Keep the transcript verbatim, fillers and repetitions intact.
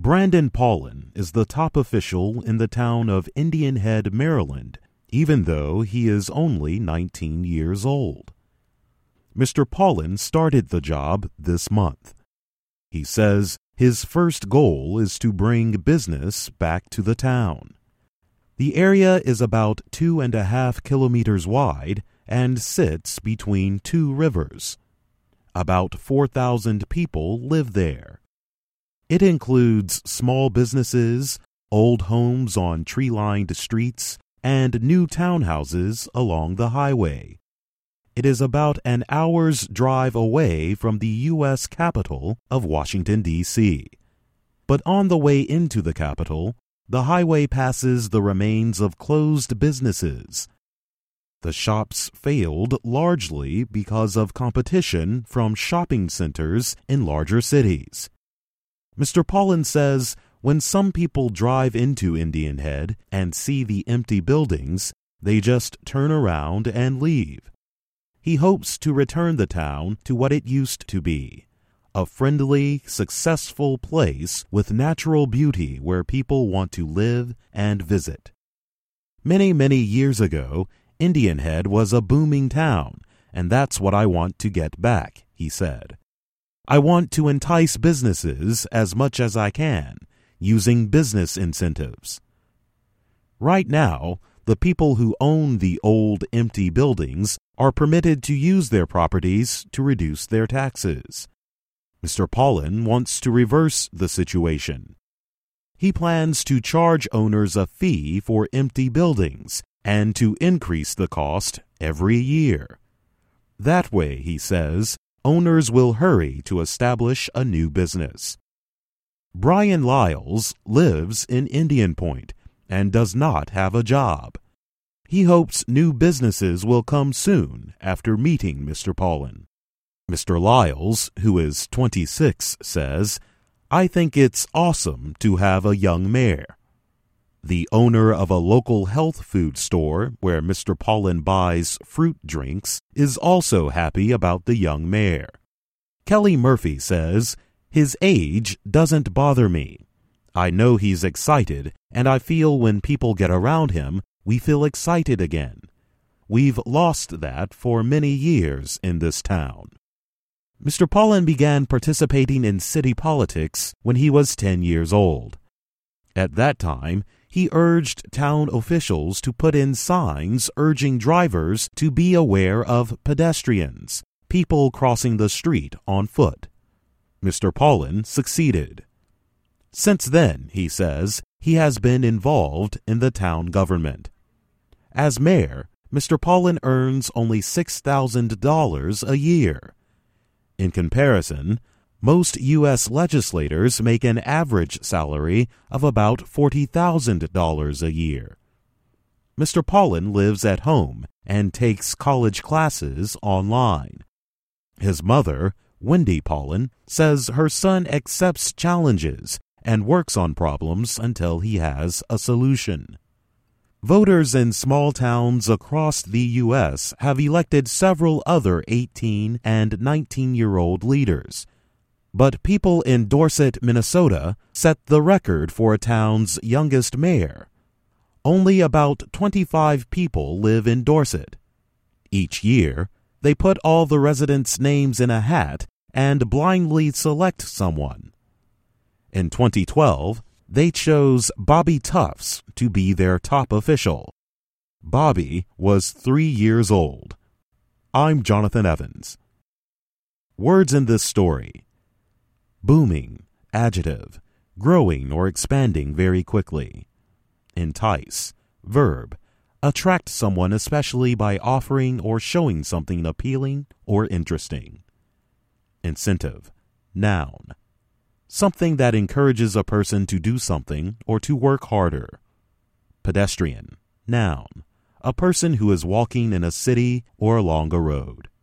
Brandon Paulin is the top official in the town of Indian Head, Maryland, even though he is only nineteen years old. Mister Paulin started the job this month. He says his first goal is to bring business back to the town. The area is about two and a half kilometers wide and sits between two rivers. About four thousand people live there. It includes small businesses, old homes on tree-lined streets, and new townhouses along the highway. It is about an hour's drive away from the U S capital of Washington, D C But on the way into the capital, the highway passes the remains of closed businesses. The shops failed largely because of competition from shopping centers in larger cities. Mister Paulin says when some people drive into Indian Head and see the empty buildings, they just turn around and leave. He hopes to return the town to what it used to be, a friendly, successful place with natural beauty where people want to live and visit. Many, many years ago, Indian Head was a booming town, and that's what I want to get back, he said. I want to entice businesses as much as I can, using business incentives. Right now, the people who own the old empty buildings are permitted to use their properties to reduce their taxes. Mister Paulin wants to reverse the situation. He plans to charge owners a fee for empty buildings and to increase the cost every year. That way, he says, owners will hurry to establish a new business. Brian Lyles lives in Indian Point and does not have a job. He hopes new businesses will come soon after meeting Mister Paulin. Mister Lyles, who is twenty-six, says, I think it's awesome to have a young mayor. The owner of a local health food store where Mister Paulin buys fruit drinks is also happy about the young mayor. Kelly Murphy says, his age doesn't bother me. I know he's excited, and I feel when people get around him, we feel excited again. We've lost that for many years in this town. Mister Paulin began participating in city politics when he was ten years old. At that time, he urged town officials to put in signs urging drivers to be aware of pedestrians, people crossing the street on foot. Mister Paulin succeeded. Since then, he says, he has been involved in the town government. As mayor, Mister Paulin earns only six thousand dollars a year. In comparison, most U S legislators make an average salary of about forty thousand dollars a year. Mister Paulin lives at home and takes college classes online. His mother, Wendy Paulin, says her son accepts challenges and works on problems until he has a solution. Voters in small towns across the U S have elected several other eighteen and nineteen-year-old leaders. But people in Dorset, Minnesota, set the record for a town's youngest mayor. Only about twenty-five people live in Dorset. Each year, they put all the residents' names in a hat and blindly select someone. In twenty twelve, they chose Bobby Tufts to be their top official. Bobby was three years old. I'm Jonathan Evans. Words in this story: booming, adjective, growing or expanding very quickly. Entice, verb, attract someone especially by offering or showing something appealing or interesting. Incentive, noun, something that encourages a person to do something or to work harder. Pedestrian, noun, a person who is walking in a city or along a road.